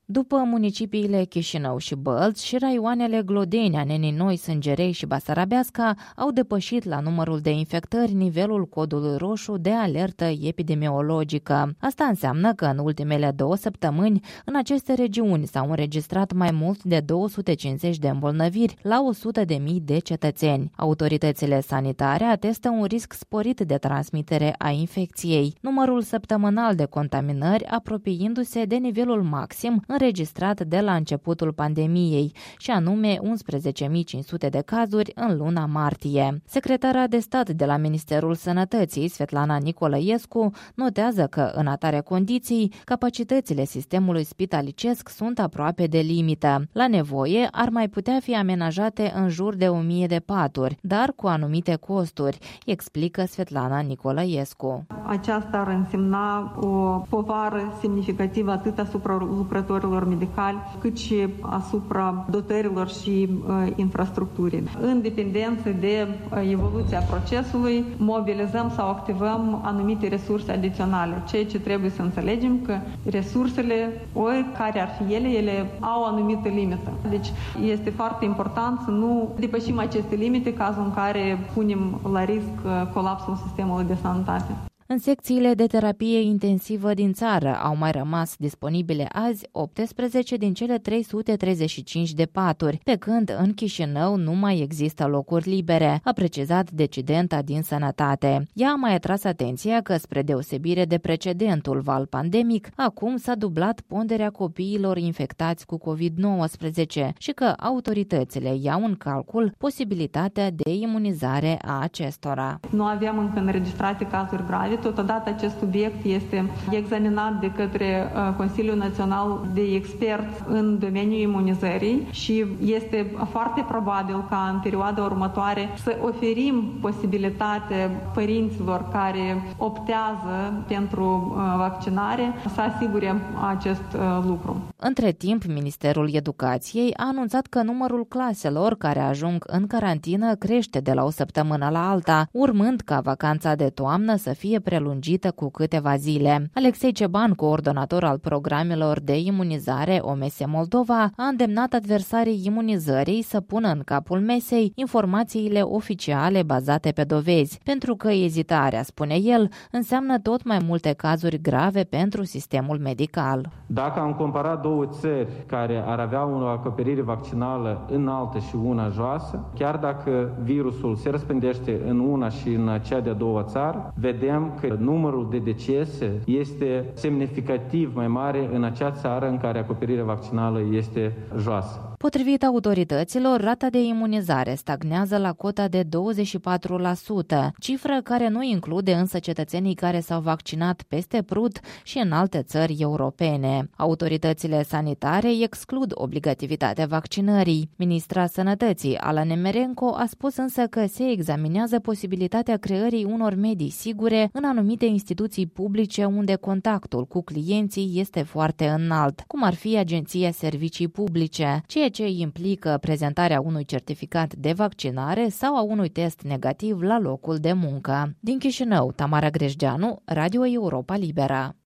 După municipiile Chișinău și Bălți și raioanele Glodenia, Neninoi, Sângerei și Basarabeasca au depășit la numărul de infectări nivelul codului roșu de alertă epidemiologică. Asta înseamnă că în ultimele 2 săptămâni în aceste regiuni s-au înregistrat mai mult de 250 de îmbolnăviri la 100.000 de cetățeni. Autoritățile sanitare atestă un risc sporit de transmitere a infecției. Numărul săptămânal de contaminări apropiindu-se de nivelul maxim înregistrat de la începutul pandemiei, și anume 11.500 de cazuri în luna martie. Secretara de stat de la Ministerul Sănătății, Svetlana Nicolăescu, notează că în atare condiții, capacitățile sistemului spitalicesc sunt aproape de limită. La nevoie ar mai putea fi amenajate în jur de 1.000 de paturi, dar cu anumite costuri, explică Svetlana Nicolăescu. Aceasta ar însemna o povară semnificativă atât asupra lucrătorilor medicali, cât și asupra dotărilor și infrastructurii. În dependență de evoluția procesului, mobilizăm sau activăm anumite resurse adiționale. Ceea ce trebuie să înțelegem că resursele, oricare ar fi ele au o anumită limită. Deci este foarte important să nu depășim aceste limite, cazul în care punem la risc colapsul sistemului de sănătate. În secțiile de terapie intensivă din țară au mai rămas disponibile azi 18 din cele 335 de paturi, pe când în Chișinău nu mai există locuri libere, a precizat decidenta din Sănătate. Ea a mai atras atenția că, spre deosebire de precedentul val pandemic, acum s-a dublat ponderea copiilor infectați cu COVID-19 și că autoritățile iau în calcul posibilitatea de imunizare a acestora. Nu avem încă înregistrate cazuri grave. Totodată acest subiect este examinat de către Consiliul Național de Experți în domeniul imunizării și este foarte probabil ca în perioada următoare să oferim posibilitate părinților care optează pentru vaccinare să asigure acest lucru. Între timp, Ministerul Educației a anunțat că numărul claselor care ajung în carantină crește de la o săptămână la alta, urmând ca vacanța de toamnă să fie prelungită cu câteva zile. Alexei Ceban, coordonator al programelor de imunizare OMS Moldova, a îndemnat adversarii imunizării să pună în capul mesei informațiile oficiale bazate pe dovezi, pentru că ezitarea, spune el, înseamnă tot mai multe cazuri grave pentru sistemul medical. Dacă am comparat 2 țări care ar avea o acoperire vaccinală înaltă și una joasă, chiar dacă virusul se răspândește în una și în cea de-a doua țară, vedem că numărul de decese este semnificativ mai mare în acea țară în care acoperirea vaccinală este joasă. Potrivit autorităților, rata de imunizare stagnează la cota de 24%, cifră care nu include însă cetățenii care s-au vaccinat peste prut și în alte țări europene. Autoritățile sanitare exclud obligativitatea vaccinării. Ministra Sănătății, Ala Nemerenko, a spus însă că se examinează posibilitatea creării unor medii sigure în anumite instituții publice unde contactul cu clienții este foarte înalt, cum ar fi Agenția Servicii Publice, ceea ce implică prezentarea unui certificat de vaccinare sau a unui test negativ la locul de muncă. Din Chișinău, Tamara Grejdeanu, Radio Europa Liberă.